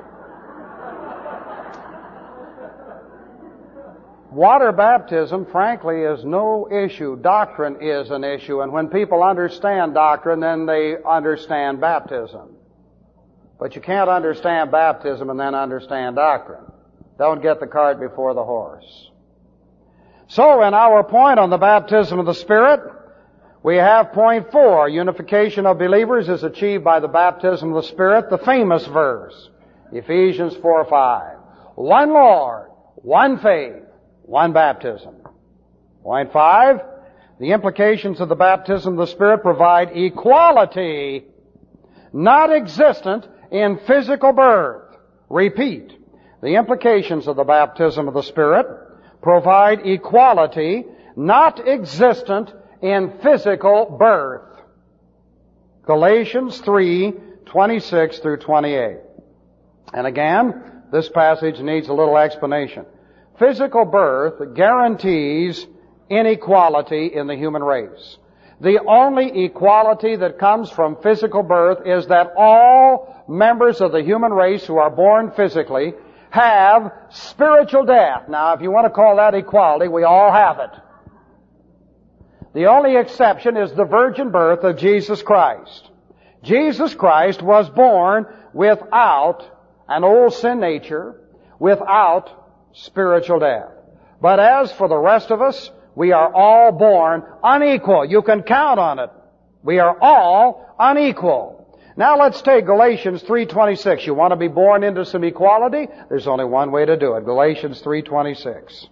water baptism, frankly, is no issue. Doctrine is an issue, and when people understand doctrine, then they understand baptism. But you can't understand baptism and then understand doctrine. Don't get the cart before the horse. So, in our point on the baptism of the Spirit, we have point four. Unification of believers is achieved by the baptism of the Spirit, the famous verse, Ephesians four five. One Lord, one faith, one baptism. Point five, the implications of the baptism of the Spirit provide equality, not existent in physical birth. Repeat. The implications of the baptism of the Spirit provide equality not existent in physical birth. Galatians three twenty-six through twenty-eight. And again, this passage needs a little explanation. Physical birth guarantees inequality in the human race. The only equality that comes from physical birth is that all members of the human race who are born physically have spiritual death. Now, if you want to call that equality, we all have it. The only exception is the virgin birth of Jesus Christ. Jesus Christ was born without an old sin nature, without spiritual death. But as for the rest of us, we are all born unequal. You can count on it. We are all unequal. Now let's take Galatians three twenty-six. You want to be born into some equality? There's only one way to do it. Galatians three twenty-six.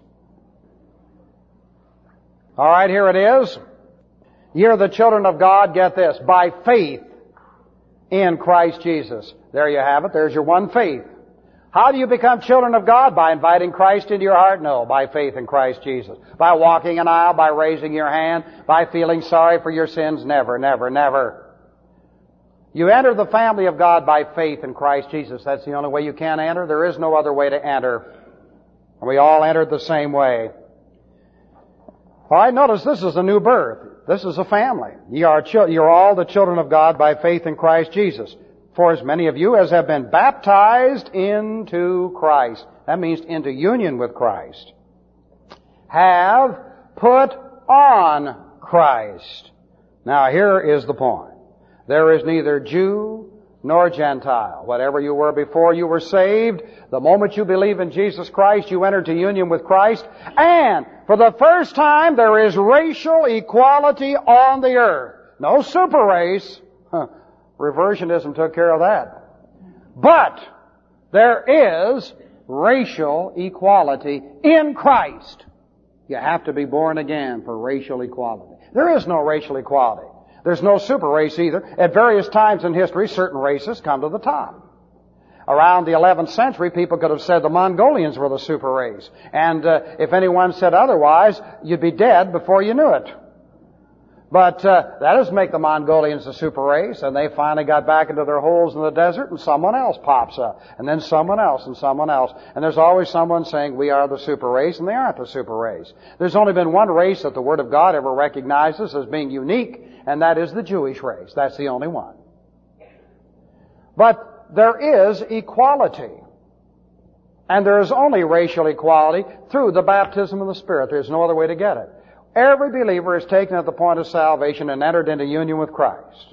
All right, here it is. You're the children of God, get this, by faith in Christ Jesus. There you have it. There's your one faith. How do you become children of God? By inviting Christ into your heart? No, by faith in Christ Jesus. By walking an aisle, by raising your hand, by feeling sorry for your sins? Never, never, never. You enter the family of God by faith in Christ Jesus. That's the only way you can enter. There is no other way to enter. We all entered the same way. All right, notice this is a new birth. This is a family. You are chil- you're all the children of God by faith in Christ Jesus. For as many of you as have been baptized into Christ, that means into union with Christ, have put on Christ. Now here is the point. There is neither Jew nor Gentile. Whatever you were before you were saved, the moment you believe in Jesus Christ, you enter into union with Christ. And for the first time, there is racial equality on the earth. No super race. Huh. Reversionism took care of that. But there is racial equality in Christ. You have to be born again for racial equality. There is no racial equality. There's no super race either. At various times in history, certain races come to the top. Around the eleventh century, people could have said the Mongolians were the super race. And uh, if anyone said otherwise, you'd be dead before you knew it. But uh, that doesn't make the Mongolians a super race, and they finally got back into their holes in the desert, and someone else pops up, and then someone else, and someone else. And there's always someone saying, we are the super race, and they aren't the super race. There's only been one race that the Word of God ever recognizes as being unique, and that is the Jewish race. That's the only one. But there is equality. And there is only racial equality through the baptism of the Spirit. There's no other way to get it. Every believer is taken at the point of salvation and entered into union with Christ.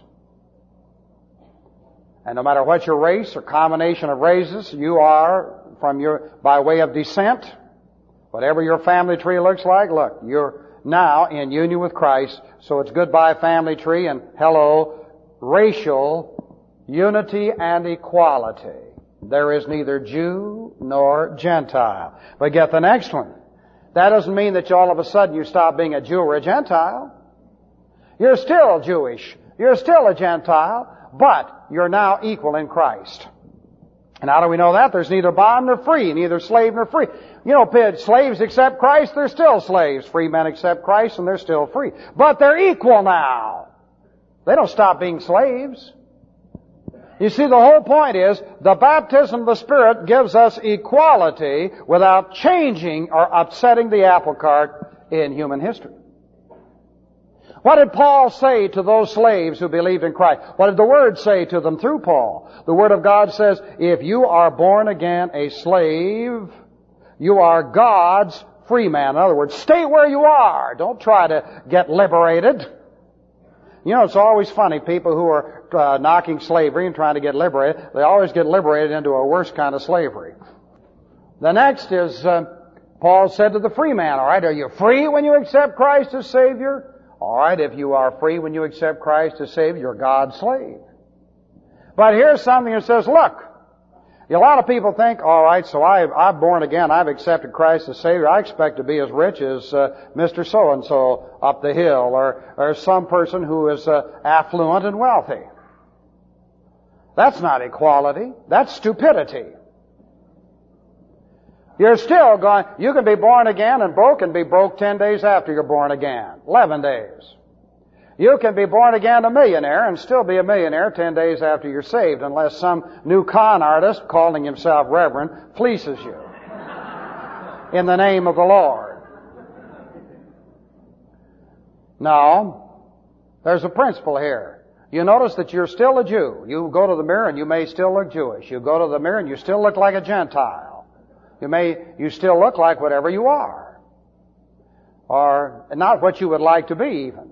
And no matter what your race or combination of races, you are from your, by way of descent, whatever your family tree looks like, look, you're now in union with Christ. So it's goodbye family tree and hello racial unity and equality. There is neither Jew nor Gentile. But get the next one. That doesn't mean that you all of a sudden you stop being a Jew or a Gentile. You're still Jewish. You're still a Gentile, but you're now equal in Christ. And how do we know that? There's neither bond nor free, neither slave nor free. You know, slaves accept Christ, they're still slaves. Free men accept Christ, and they're still free. But they're equal now. They don't stop being slaves. You see, the whole point is, the baptism of the Spirit gives us equality without changing or upsetting the apple cart in human history. What did Paul say to those slaves who believed in Christ? What did the Word say to them through Paul? The Word of God says, if you are born again a slave, you are God's free man. In other words, stay where you are. Don't try to get liberated. You know, it's always funny, people who are uh, knocking slavery and trying to get liberated, they always get liberated into a worse kind of slavery. The next is, uh, Paul said to the free man, all right, are you free when you accept Christ as Savior? All right, if you are free when you accept Christ as Savior, you're God's slave. But here's something that says, look, a lot of people think, all right, so I've, I'm born again, I've accepted Christ as Savior, I expect to be as rich as uh, Mister So-and-so up the hill, or, or some person who is uh, affluent and wealthy. That's not equality. That's stupidity. You're still going, you can be born again and broke and be broke ten days after you're born again. eleven days. You can be born again a millionaire and still be a millionaire ten days after you're saved, unless some new con artist calling himself Reverend fleeces you in the name of the Lord. Now, there's a principle here. You notice that you're still a Jew. You go to the mirror and you may still look Jewish. You go to the mirror and you still look like a Gentile. You may, you still look like whatever you are. Or not what you would like to be even.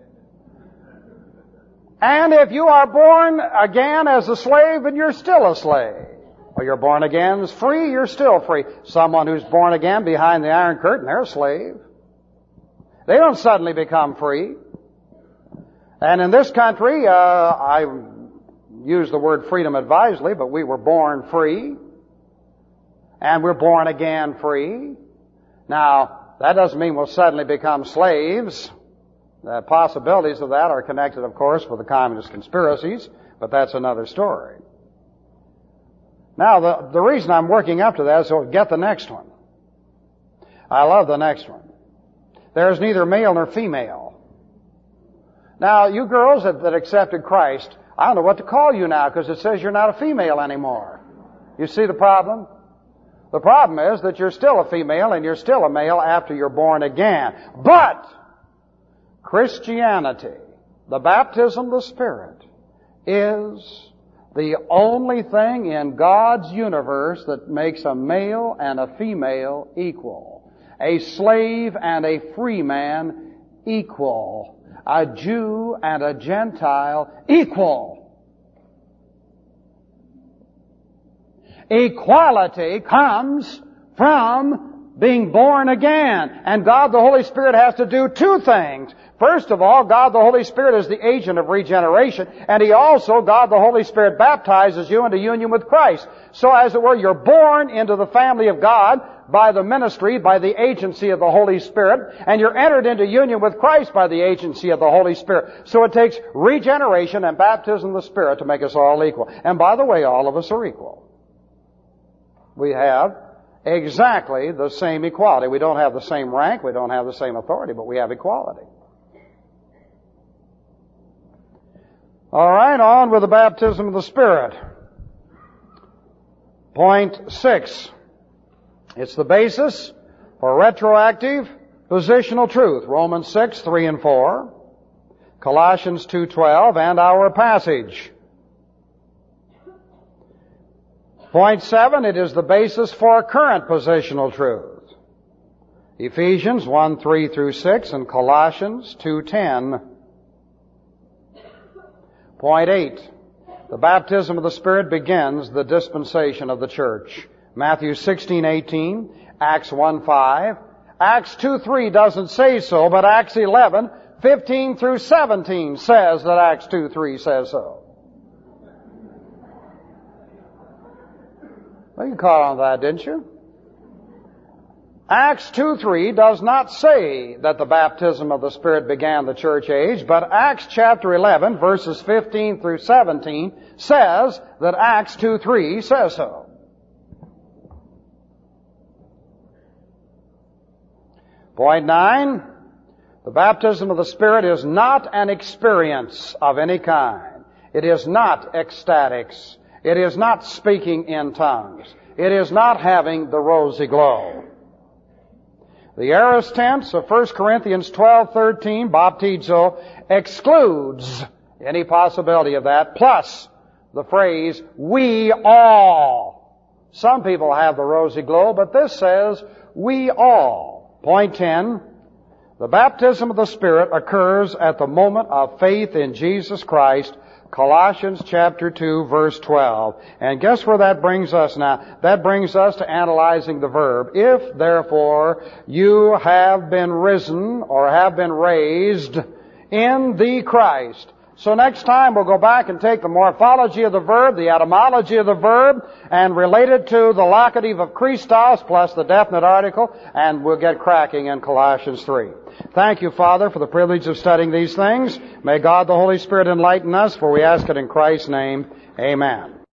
And if you are born again as a slave, then you're still a slave. Or you're born again as free, you're still free. Someone who's born again behind the Iron Curtain, they're a slave. They don't suddenly become free. And in this country, uh, I use the word freedom advisedly, but we were born free. And we're born again free. Now, that doesn't mean we'll suddenly become slaves. The possibilities of that are connected, of course, with the communist conspiracies, but that's another story. Now, the, the reason I'm working up to that is so get the next one. I love the next one. There is neither male nor female. Now, you girls that, that accepted Christ, I don't know what to call you now because it says you're not a female anymore. You see the problem? The problem is that you're still a female and you're still a male after you're born again. But Christianity, the baptism of the Spirit, is the only thing in God's universe that makes a male and a female equal. A slave and a free man equal. A Jew and a Gentile equal. Equality comes from being born again. And God the Holy Spirit has to do two things. First of all, God the Holy Spirit is the agent of regeneration, and He also, God the Holy Spirit, baptizes you into union with Christ. So as it were, you're born into the family of God by the ministry, by the agency of the Holy Spirit, and you're entered into union with Christ by the agency of the Holy Spirit. So it takes regeneration and baptism of the Spirit to make us all equal. And by the way, all of us are equal. We have exactly the same equality. We don't have the same rank, we don't have the same authority, but we have equality. All right, on with the baptism of the Spirit. Point six. It's the basis for retroactive positional truth. Romans six, three and four. Colossians two, twelve, and our passage. Point seven, it is the basis for current positional truth. Ephesians one, three through six, and Colossians two, ten. Point eight, the baptism of the Spirit begins the dispensation of the church. Matthew sixteen, eighteen, Acts one, five. Acts two, three doesn't say so, but Acts eleven, fifteen through seventeen says that Acts two, three says so. Well, you caught on that, didn't you? Acts two, three does not say that the baptism of the Spirit began the church age, but Acts chapter eleven, verses fifteen through seventeen, says that Acts two, three says so. Point nine, the baptism of the Spirit is not an experience of any kind. It is not ecstatics. It is not speaking in tongues. It is not having the rosy glow. The aorist tense of First Corinthians twelve, thirteen, baptizo, excludes any possibility of that, plus the phrase, we all. Some people have the rosy glow, but this says, we all. Point ten, the baptism of the Spirit occurs at the moment of faith in Jesus Christ, Colossians chapter two, verse twelve. And guess where that brings us now? That brings us to analyzing the verb. If, therefore, you have been risen or have been raised in the Christ. So next time we'll go back and take the morphology of the verb, the etymology of the verb, and relate it to the locative of Christos plus the definite article, and we'll get cracking in Colossians three. Thank you, Father, for the privilege of studying these things. May God the Holy Spirit enlighten us, for we ask it in Christ's name. Amen.